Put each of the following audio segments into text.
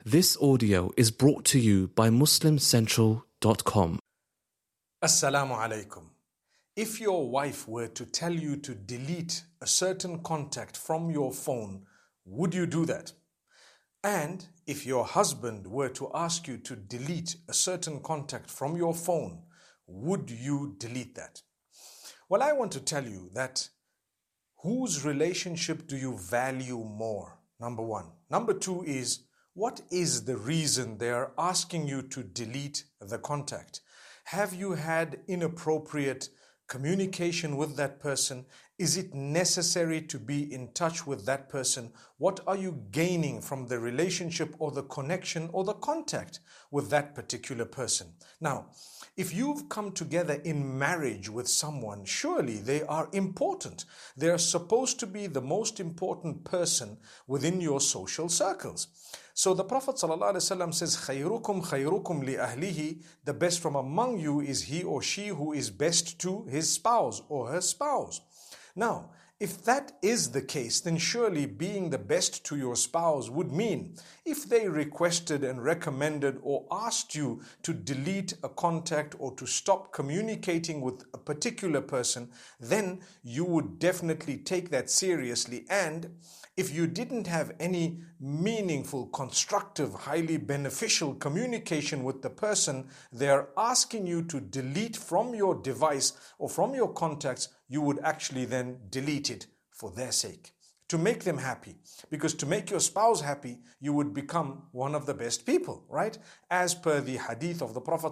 This audio is brought to you by MuslimCentral.com. Assalamu alaikum. If your wife were to tell you to delete a certain contact from your phone, would you do that? And if your husband were to ask you to delete a certain contact from your phone, would you delete that? Well, I want to tell you that whose relationship do you value more? Number one. Number two is, what is the reason they are asking you to delete the contact? Have you had inappropriate communication with that person? Is it necessary to be in touch with that person? What are you gaining from the relationship or the connection or the contact with that particular person? Now, if you've come together in marriage with someone, surely they are important. They are supposed to be the most important person within your social circles. So the Prophet ﷺ says, خَيْرُكُمْ خَيْرُكُمْ لِأَهْلِهِ. The best from among you is he or she who is best to his spouse or her spouse. Now, if that is the case, then surely being the best to your spouse would mean if they requested and recommended or asked you to delete a contact or to stop communicating with a particular person, then you would definitely take that seriously. And if you didn't have any meaningful, constructive, highly beneficial communication with the person they're asking you to delete from your device or from your contacts, you would actually then delete it for their sake, to make them happy. Because to make your spouse happy, you would become one of the best people, right? As per the hadith of the Prophet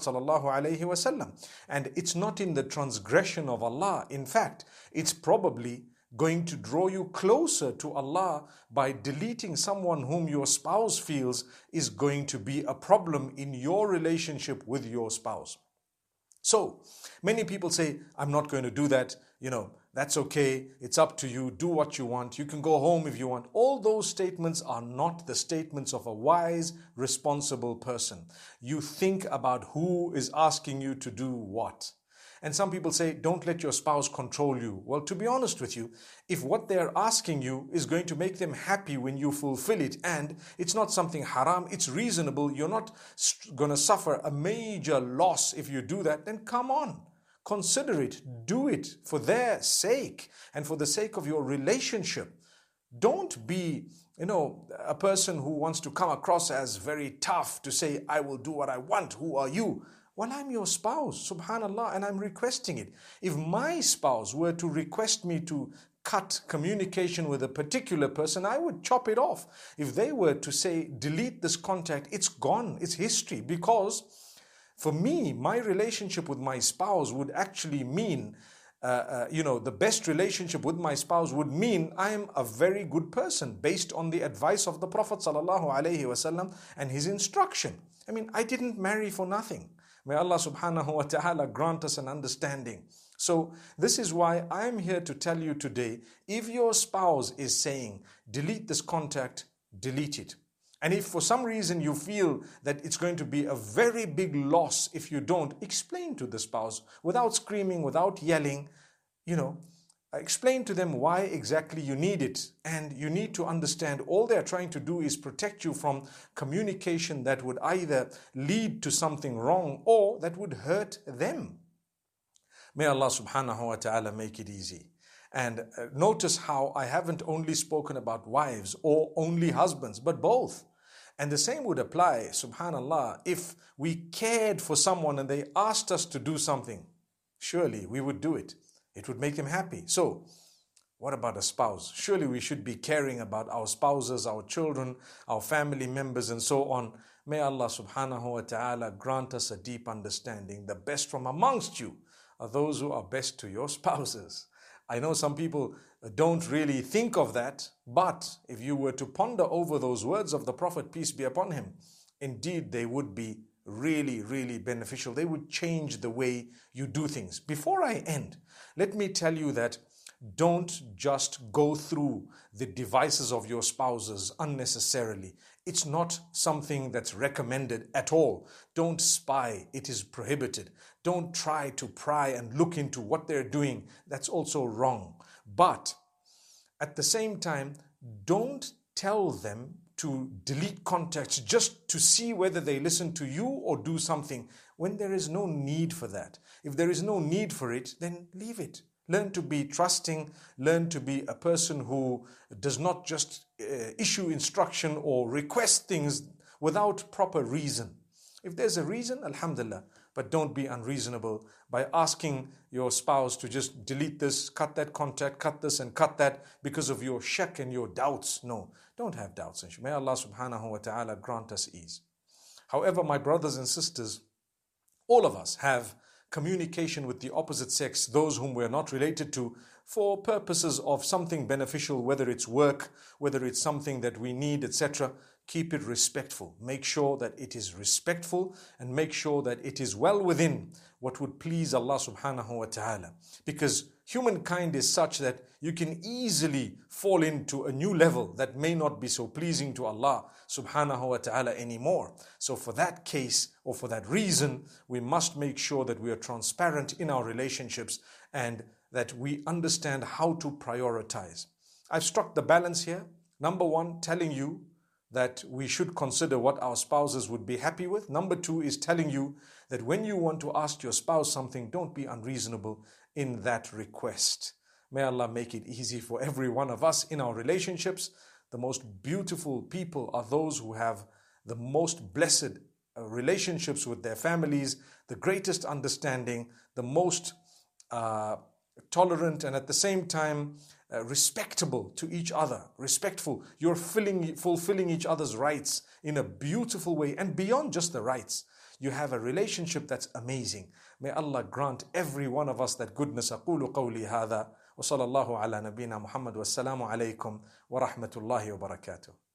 ﷺ. And it's not in the transgression of Allah. In fact, it's probably going to draw you closer to Allah by deleting someone whom your spouse feels is going to be a problem in your relationship with your spouse. So many people say, I'm not going to do that. That's okay. It's up to you. Do what you want. You can go home if you want. All those statements are not the statements of a wise, responsible person. You think about who is asking you to do what. And some people say, don't let your spouse control you. Well, to be honest with you, if what they're asking you is going to make them happy when you fulfill it, and it's not something haram, it's reasonable, you're not going to suffer a major loss if you do that, then come on. Consider it. Do it for their sake and for the sake of your relationship. Don't be, a person who wants to come across as very tough to say, I will do what I want. Who are you? Well, I'm your spouse, subhanallah, and I'm requesting it. If my spouse were to request me to cut communication with a particular person, I would chop it off. If they were to say, delete this contact, it's gone, it's history. Because for me, my relationship with my spouse would actually mean, the best relationship with my spouse would mean I am a very good person based on the advice of the Prophet ﷺ and his instruction. I didn't marry for nothing. May Allah subhanahu wa ta'ala grant us an understanding. So this is why I'm here to tell you today, if your spouse is saying, delete this contact, delete it. And if for some reason you feel that it's going to be a very big loss if you don't, explain to the spouse without screaming, without yelling, explain to them why exactly you need it. And you need to understand all they're trying to do is protect you from communication that would either lead to something wrong or that would hurt them. May Allah subhanahu wa ta'ala make it easy. And notice how I haven't only spoken about wives or only husbands, but both. And the same would apply, subhanallah, if we cared for someone and they asked us to do something, surely we would do it. It would make them happy. So, what about a spouse? Surely we should be caring about our spouses, our children, our family members, and so on. May Allah subhanahu wa ta'ala grant us a deep understanding. The best from amongst you are those who are best to your spouses. I know some people don't really think of that, but if you were to ponder over those words of the Prophet, peace be upon him, indeed they would be really, really beneficial. They would change the way you do things. Before I end, let me tell you that don't just go through the devices of your spouses unnecessarily. It's not something that's recommended at all. Don't spy. It is prohibited. Don't try to pry and look into what they're doing. That's also wrong. But at the same time, don't tell them to delete contacts just to see whether they listen to you or do something when there is no need for that. If there is no need for it, then leave it. Learn to be trusting, learn to be a person who does not just issue instruction or request things without proper reason. If there's a reason, alhamdulillah, but don't be unreasonable by asking your spouse to just delete this, cut that contact, cut this and cut that because of your shak and your doubts. No, don't have doubts. May Allah subhanahu wa ta'ala grant us ease. However, my brothers and sisters, all of us have communication with the opposite sex, those whom we are not related to, for purposes of something beneficial, whether it's work, whether it's something that we need, etc. Keep it respectful. Make sure that it is respectful and make sure that it is well within what would please Allah subhanahu wa ta'ala. Because humankind is such that you can easily fall into a new level that may not be so pleasing to Allah subhanahu wa ta'ala anymore. So for that case, or for that reason, we must make sure that we are transparent in our relationships and that we understand how to prioritize. I've struck the balance here. Number one, telling you that we should consider what our spouses would be happy with. Number two is telling you that when you want to ask your spouse something, don't be unreasonable in that request. May Allah make it easy for every one of us in our relationships. The most beautiful people are those who have the most blessed relationships with their families, the greatest understanding, the most tolerant, and at the same time respectable to each other, respectful. You're fulfilling each other's rights in a beautiful way, and beyond just the rights. You have a relationship that's amazing. May Allah grant every one of us that goodness. أقول قولي هذا وصلى الله على نبينا محمد والسلام عليكم ورحمة الله وبركاته.